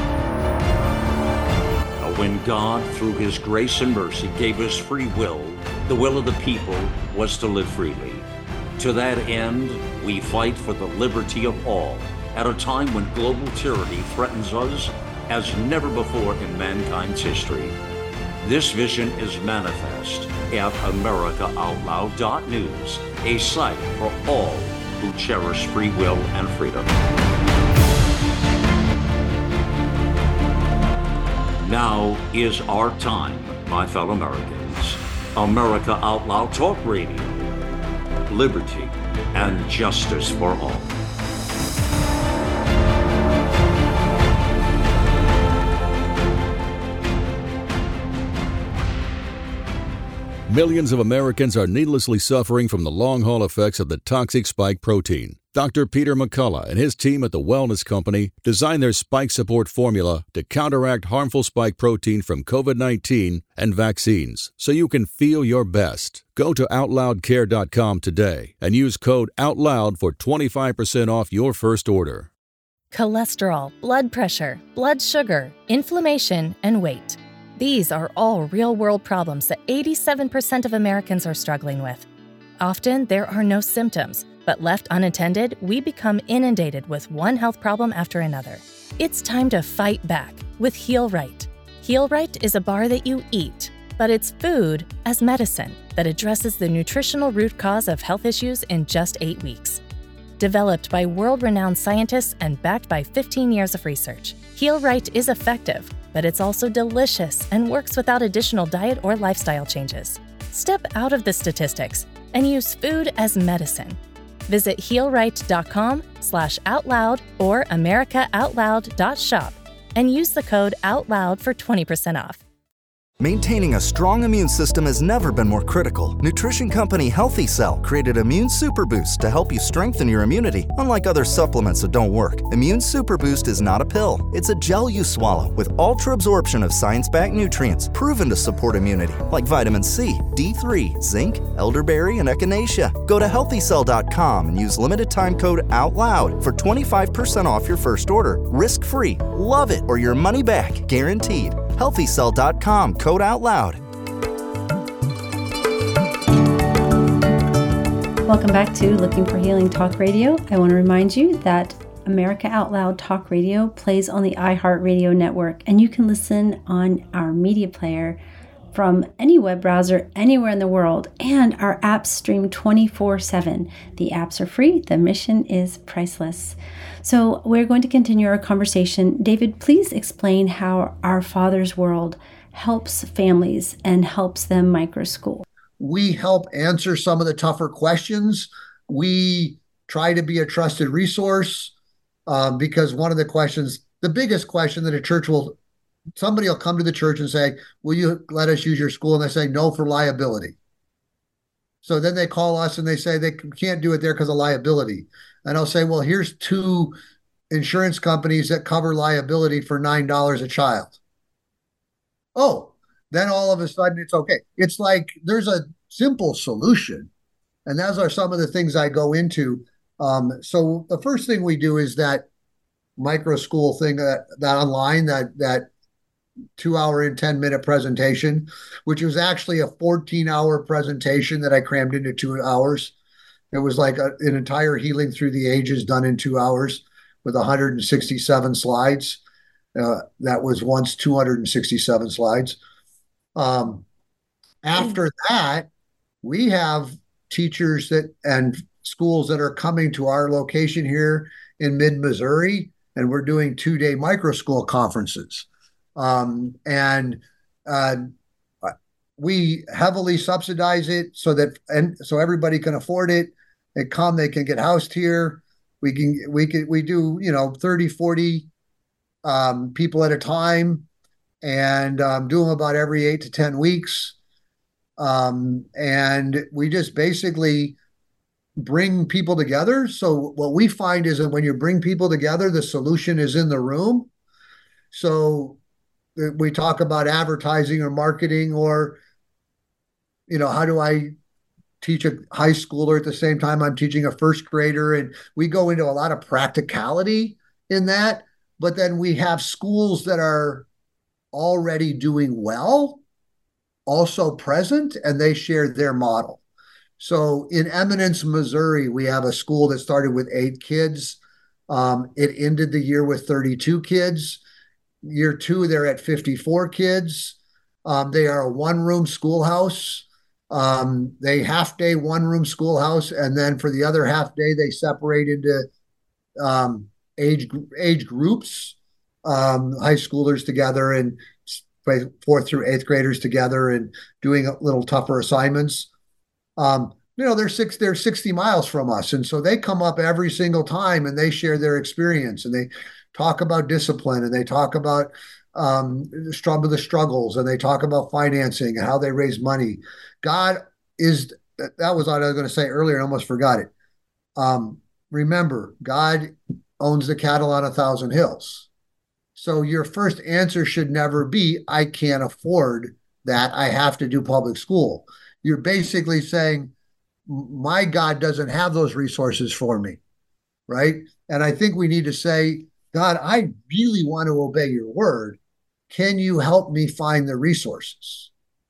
Speaker 8: When God, through his grace and mercy, gave us free will, the will of the people was to live freely. To that end, we fight for the liberty of all at a time when global tyranny threatens us as never before in mankind's history. This vision is manifest at america out loud dot news, a site for all who cherish free will and freedom. Now is our time, my fellow Americans. America Out Loud Talk Radio. Liberty and justice for all.
Speaker 9: Millions of Americans are needlessly suffering from the long-haul effects of the toxic spike protein. Doctor Peter McCullough and his team at the Wellness Company designed their spike support formula to counteract harmful spike protein from covid nineteen and vaccines, so you can feel your best. Go to out loud care dot com today and use code OUTLOUD for twenty-five percent off your first order.
Speaker 10: Cholesterol, blood pressure, blood sugar, inflammation, and weight. These are all real-world problems that eighty-seven percent of Americans are struggling with. Often, there are no symptoms, but left unattended, we become inundated with one health problem after another. It's time to fight back with Heal Right. Heal Right is a bar that you eat, but it's food as medicine that addresses the nutritional root cause of health issues in just eight weeks. Developed by world-renowned scientists and backed by fifteen years of research, Heal Right is effective, but it's also delicious and works without additional diet or lifestyle changes. Step out of the statistics and use food as medicine. Visit healright.com slash outloud or americaoutloud.shop and use the code OUTLOUD for twenty percent off.
Speaker 11: Maintaining a strong immune system has never been more critical. Nutrition company Healthy Cell created Immune Super Boost to help you strengthen your immunity. Unlike other supplements that don't work, Immune Super Boost is not a pill. It's a gel you swallow with ultra absorption of science-backed nutrients proven to support immunity, like vitamin C, D three, zinc, elderberry, and echinacea. Go to healthy cell dot com and use limited time code OUTLOUD for twenty-five percent off your first order. Risk-free. Love it or your money back. Guaranteed. healthy cell dot com, code OUTLOUD.
Speaker 5: Welcome back to Looking for Healing Talk Radio. I want to remind you that America Out Loud Talk Radio plays on the iHeartRadio network, and you can listen on our media player from any web browser anywhere in the world, and our apps stream twenty-four seven. The apps are free. The mission is priceless. So we're going to continue our conversation. David, please explain how Our Father's World helps families and helps them micro-school.
Speaker 6: We help answer some of the tougher questions. We try to be a trusted resource uh, because one of the questions, the biggest question that a church will, somebody will come to the church and say, will you let us use your school? And they say, no, for liability. So then they call us and they say they can't do it there because of liability. And I'll say, well, here's two insurance companies that cover liability for nine dollars a child. Oh, then all of a sudden it's okay. It's like there's a simple solution. And those are some of the things I go into. Um, so the first thing we do is that micro school thing, that, that online, that, that two hour and ten minute presentation, which was actually a fourteen hour presentation that I crammed into two hours. It was like a, an entire healing through the ages done in two hours with one hundred sixty-seven slides. Uh, that was once two hundred sixty-seven slides. Um, after that, we have teachers that and schools that are coming to our location here in mid-Missouri, and we're doing two-day micro school conferences. Um, and uh, we heavily subsidize it so that and so everybody can afford it. They come, they can get housed here. We can we can we do you know thirty, forty um, people at a time, and um, do them about every eight to ten weeks. Um, and we just basically bring people together. So what we find is that when you bring people together, the solution is in the room. So we talk about advertising or marketing, or, you know, how do I teach a high schooler at the same time I'm teaching a first grader? And we go into a lot of practicality in that, but then we have schools that are already doing well, also present, and they share their model. So in Eminence, Missouri, we have a school that started with eight kids. Um, it ended the year with thirty-two kids. Year two, they're at fifty-four kids. Um, they are a one-room schoolhouse. Um, they half-day, one-room schoolhouse, and then for the other half-day, they separate into um, age age groups, um, high schoolers together and fourth through eighth graders together, and doing a little tougher assignments. Um, you know, they're six, they're sixty miles from us. And so they come up every single time and they share their experience, and they talk about discipline, and they talk about um, some of the struggles, and they talk about financing and how they raise money. God is, that was what I was going to say earlier and almost forgot it. Um, remember, God owns the cattle on a thousand hills. So your first answer should never be, I can't afford that, I have to do public school. You're basically saying, my God doesn't have those resources for me, right? And I think we need to say, God, I really want to obey your word. Can you help me find the resources?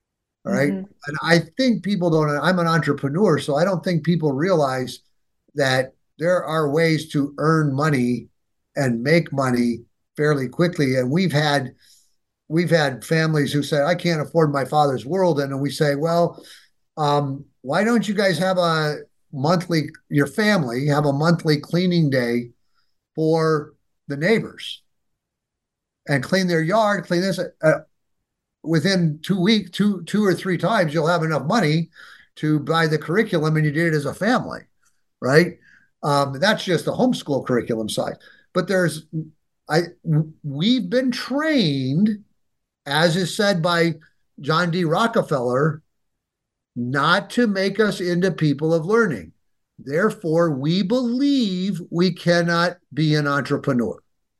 Speaker 6: All right. Mm-hmm. And I think people don't, I'm an entrepreneur, so I don't think people realize that there are ways to earn money and make money fairly quickly. And we've had, we've had families who say, I can't afford my father's world. And we say, well, um, why don't you guys have a monthly, your family have a monthly cleaning day for the neighbors and clean their yard, clean this. Uh, within two weeks, two, two or three times, you'll have enough money to buy the curriculum, and you did it as a family, right? Um, that's just the homeschool curriculum side. But there's, I, we've been trained, as is said by John D. Rockefeller, not to make us into people of learning. Therefore, we believe we cannot be an entrepreneur.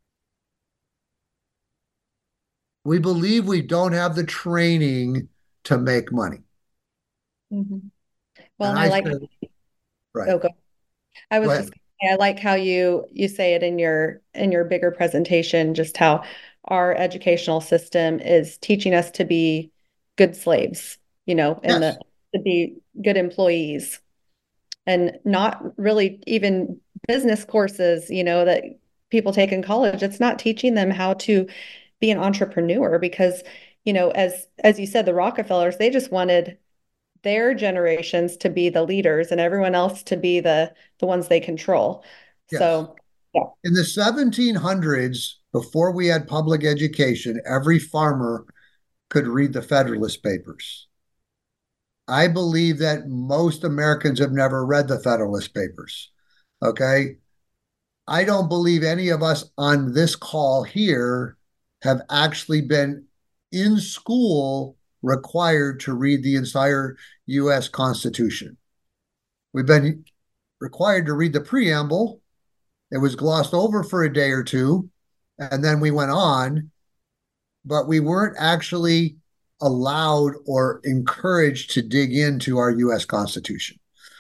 Speaker 6: We believe we don't have the training to make money.
Speaker 2: Mm-hmm. Well, and I, I like, said, right. Oh, go. I was just, I like how you, you say it in your, in your bigger presentation, just how our educational system is teaching us to be good slaves, you know, and yes. the, to be good employees, and not really even business courses, you know, that people take in college. It's not teaching them how to be an entrepreneur, because, you know, as, as you said, the Rockefellers, they just wanted their generations to be the leaders and everyone else to be the, the ones they control. Yes. So, yeah.
Speaker 6: In the seventeen hundreds, before we had public education, every farmer could read the Federalist Papers. I believe that most Americans have never read the Federalist Papers. Okay. I don't believe any of us on this call here have actually been in school required to read the entire U S Constitution. We've been required to read the preamble. It was glossed over for a day or two, and then we went on, but we weren't actually allowed or encouraged to dig into our U S Constitution.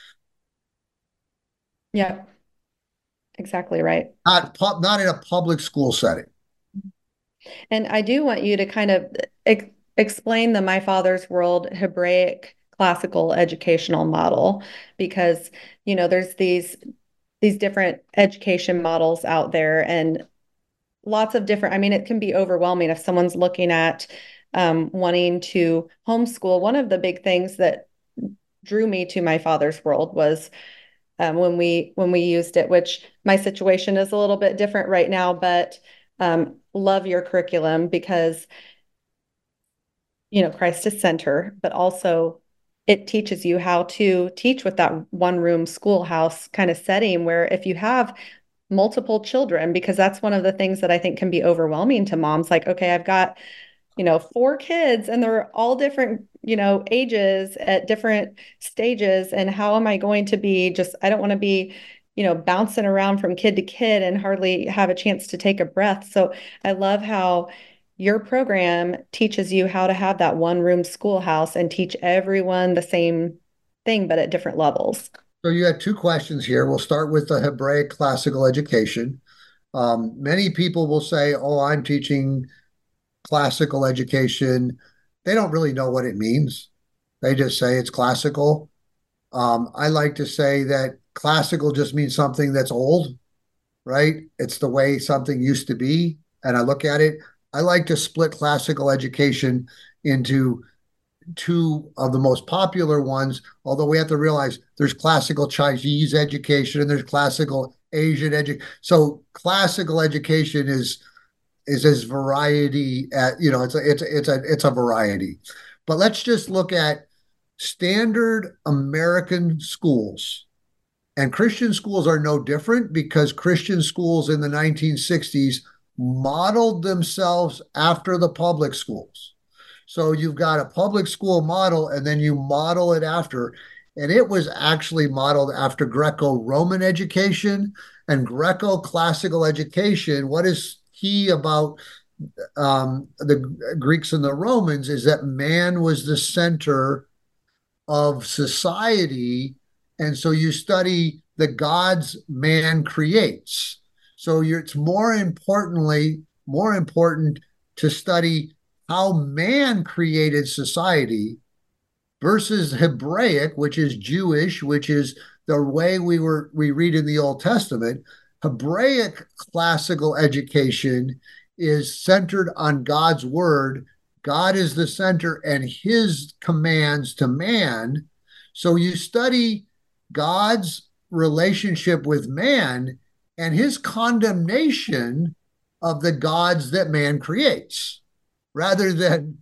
Speaker 2: Yeah, exactly right.
Speaker 6: Not, not in a public school setting.
Speaker 2: And I do want you to kind of ex- explain the My Father's World Hebraic classical educational model, because, you know, there's these, these different education models out there, and lots of different, I mean, it can be overwhelming if someone's looking at um, wanting to homeschool. One of the big things that drew me to My Father's World was um, when we, when we used it, which my situation is a little bit different right now, but um, love your curriculum because, you know, Christ is center, but also it teaches you how to teach with that one room schoolhouse kind of setting, where if you have multiple children, because that's one of the things that I think can be overwhelming to moms. Like, okay, I've got, you know, four kids and they're all different, you know, ages at different stages. And how am I going to be just, I don't want to be, you know, bouncing around from kid to kid and hardly have a chance to take a breath. So I love how your program teaches you how to have that one room schoolhouse and teach everyone the same thing, but at different levels.
Speaker 6: So you had two questions here. We'll start with the Hebraic classical education. Um, many people will say, oh, I'm teaching classical education. They don't really know what it means. They just say it's classical. Um, I like to say that classical just means something that's old, right? It's the way something used to be. And I look at it, I like to split classical education into two of the most popular ones, although we have to realize there's classical Chinese education and there's classical Asian education. So classical education is is as variety at, you know, it's a, it's a, it's a, it's a variety. But let's just look at standard American schools. And Christian schools are no different, because Christian schools in the nineteen sixties modeled themselves after the public schools. So you've got a public school model and then you model it after. And it was actually modeled after Greco-Roman education and Greco-classical education. What is key about um, the Greeks and the Romans is that man was the center of society. And so you study the gods man creates. So you're, it's more importantly, more important to study how man created society versus Hebraic, which is Jewish, which is the way we were we read in the Old Testament. Hebraic classical education is centered on God's word. God is the center and his commands to man. So you study God's relationship with man and his condemnation of the gods that man creates, rather than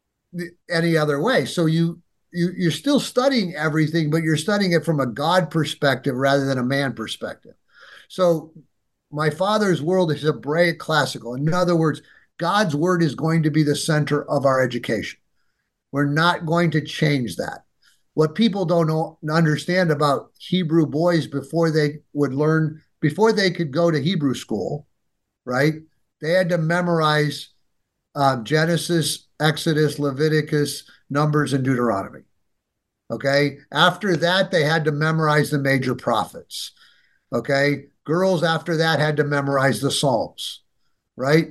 Speaker 6: any other way. So you, you you're still studying everything, but you're studying it from a God perspective rather than a man perspective. So my father's world is Hebraic classical. In other words, God's word is going to be the center of our education. We're not going to change that. What people don't know, understand about Hebrew boys before they would learn, before they could go to Hebrew school, right? They had to memorize uh, Genesis, Exodus, Leviticus, Numbers, and Deuteronomy. Okay? After that, they had to memorize the major prophets. Okay? Girls after that had to memorize the Psalms, right?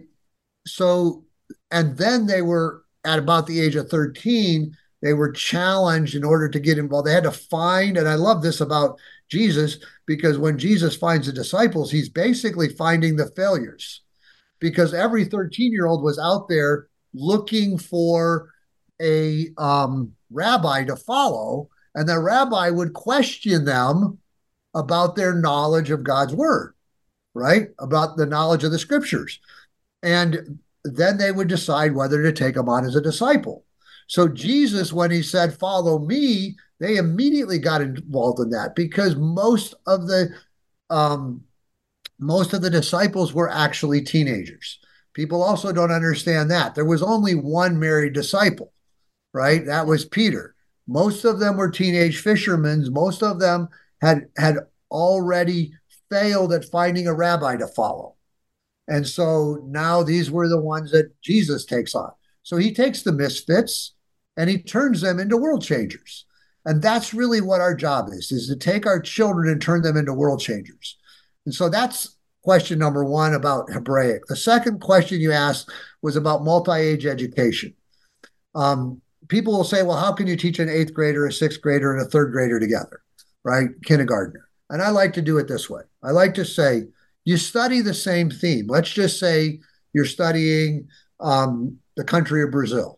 Speaker 6: So, and then they were at about the age of thirteen, they were challenged in order to get involved. They had to find, and I love this about Jesus, because when Jesus finds the disciples, he's basically finding the failures, because every thirteen-year-old was out there looking for a um, rabbi to follow, and the rabbi would question them about their knowledge of God's word, right? About the knowledge of the scriptures. And then they would decide whether to take him on as a disciple. So Jesus, when he said, follow me, they immediately got involved in that, because most of the um, most of the disciples were actually teenagers. People also don't understand that. There was only one married disciple, right? That was Peter. Most of them were teenage fishermen. Most of them had had already failed at finding a rabbi to follow. And so now these were the ones that Jesus takes on. So he takes the misfits and he turns them into world changers. And that's really what our job is, is to take our children and turn them into world changers. And so that's question number one about Hebraic. The second question you asked was about multi-age education. Um, people will say, well, how can you teach an eighth grader, a sixth grader, and a third grader together, right? Kindergartner. And I like to do it this way. I like to say, you study the same theme. Let's just say you're studying um, the country of Brazil.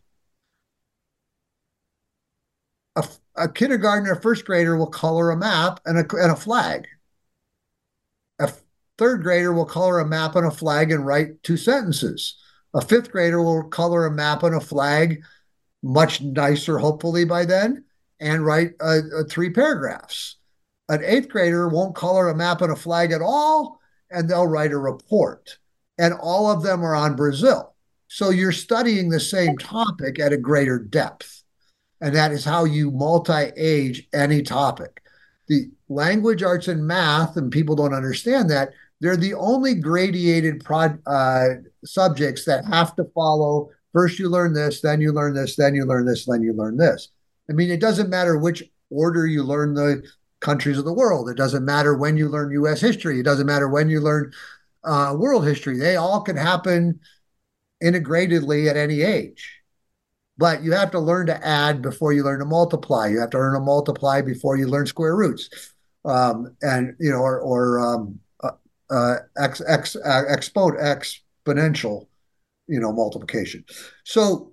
Speaker 6: A, a kindergartner, a first grader will color a map and a, and a flag. A third grader will color a map and a flag and write two sentences. A fifth grader will color a map and a flag, much nicer, hopefully by then, and write uh, uh, three paragraphs. An eighth grader won't color a map and a flag at all, and they'll write a report. And all of them are on Brazil. So you're studying the same topic at a greater depth. And that is how you multi-age any topic. The language arts and math, and people don't understand that, they're the only gradated pro- uh, subjects that have to follow. First you learn this, then you learn this, then you learn this, then you learn this. I mean, it doesn't matter which order you learn the countries of the world. It doesn't matter when you learn U S history. It doesn't matter when you learn uh, world history. They all can happen integratedly at any age. But you have to learn to add before you learn to multiply. You have to learn to multiply before you learn square roots, um, and you know, or, or um, uh, uh, ex, ex, uh, expo, exponential, you know, multiplication. So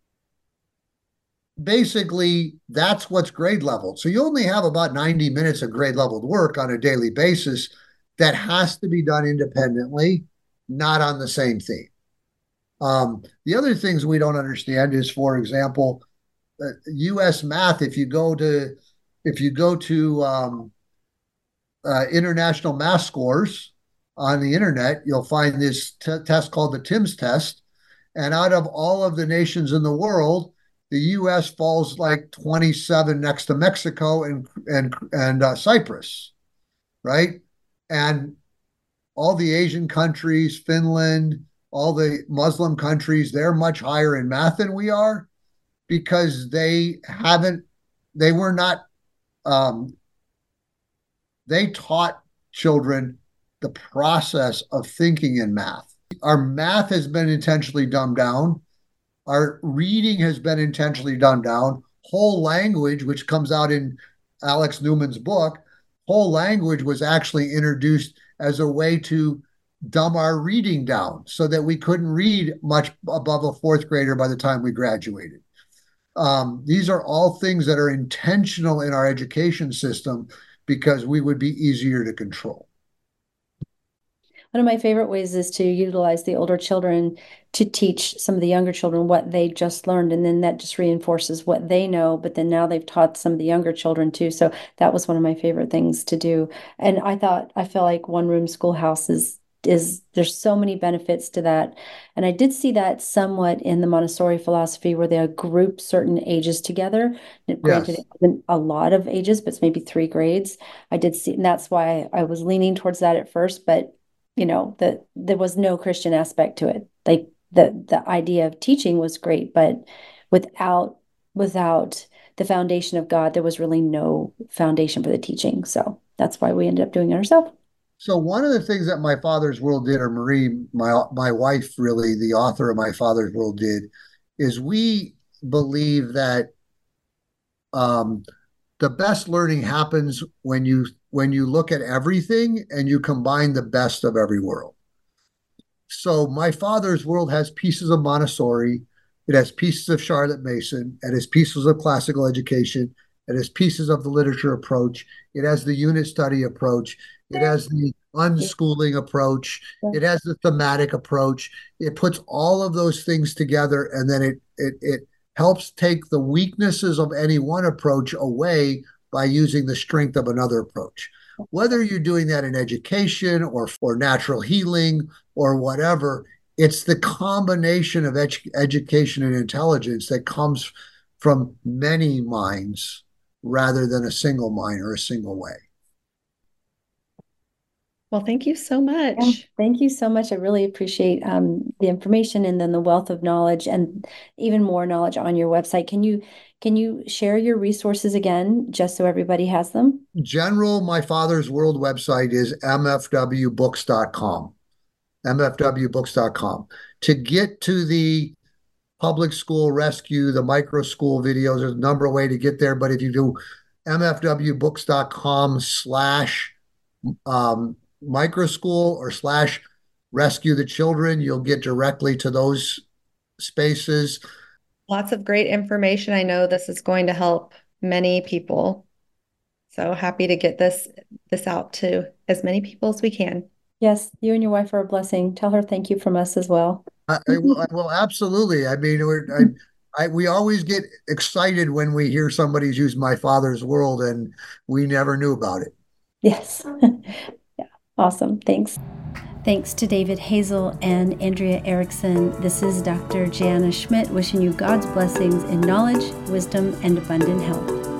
Speaker 6: basically, that's what's grade level. So you only have about ninety minutes of grade leveled work on a daily basis that has to be done independently, not on the same theme. Um, the other things we don't understand is, for example, uh, U S math. If you go to, if you go to um, uh, international math scores on the internet, you'll find this t- test called the TIMSS test. And out of all of the nations in the world, the U S falls like twenty-seven next to Mexico and and and uh, Cyprus, right? And all the Asian countries, Finland, all the Muslim countries, they're much higher in math than we are, because they haven't, they were not, um, they taught children the process of thinking in math. Our math has been intentionally dumbed down. Our reading has been intentionally dumbed down. whole language, which comes out in Alex Newman's book, whole language was actually introduced as a way to dumb our reading down so that we couldn't read much above a fourth grader by the time we graduated. Um, these are all things that are intentional in our education system because we would be easier to control.
Speaker 5: One of my favorite ways is to utilize the older children to teach some of the younger children what they just learned, and then that just reinforces what they know, but then now they've taught some of the younger children too. So that was one of my favorite things to do. And I thought, I feel like one room schoolhouse is is there's so many benefits to that. And I did see that somewhat in the Montessori philosophy where they group certain ages together. Yes. Granted, it wasn't a lot of ages, but it's maybe three grades. I did see, and that's why I was leaning towards that at first, but you know, that there was no Christian aspect to it. Like the the idea of teaching was great, but without without the foundation of God, there was really no foundation for the teaching. So that's why we ended up doing it ourselves.
Speaker 6: So one of the things that My Father's World did, or Marie, my my wife, really, the author of My Father's World, did, is we believe that um, the best learning happens when you when you look at everything and you combine the best of every world. So My Father's World has pieces of Montessori, it has pieces of Charlotte Mason, it has pieces of classical education, it has pieces of the literature approach, it has the unit study approach, it has the unschooling approach, it has the thematic approach. It puts all of those things together, and then it it it helps take the weaknesses of any one approach away by using the strength of another approach. Whether you're doing that in education or for natural healing or whatever, it's the combination of edu- education and intelligence that comes from many minds rather than a single mind or a single way.
Speaker 2: Well, thank you so much.
Speaker 5: Yeah, thank you so much. I really appreciate um, the information and then the wealth of knowledge and even more knowledge on your website. Can you can you share your resources again, just so everybody has them?
Speaker 6: General My Father's World website is m f w books dot com. m f w books dot com. To get to the public school rescue, the micro school videos, there's a number of ways to get there, but if you do m f w books dot com slash um, microschool or slash rescue the children, you'll get directly to those spaces.
Speaker 2: Lots of great information. I know this is going to help many people. So happy to get this this out to as many people as we can.
Speaker 5: Yes, you and your wife are a blessing. Tell her thank you from us as well.
Speaker 6: I, I will, I will absolutely. I mean, we're, I, I, we always get excited when we hear somebody's used My Father's World and we never knew about it.
Speaker 5: Yes. Yeah. Awesome. Thanks. Thanks to David Hazel and Andrea Erickson. This is Doctor Jana Schmidt wishing you God's blessings in knowledge, wisdom, and abundant health.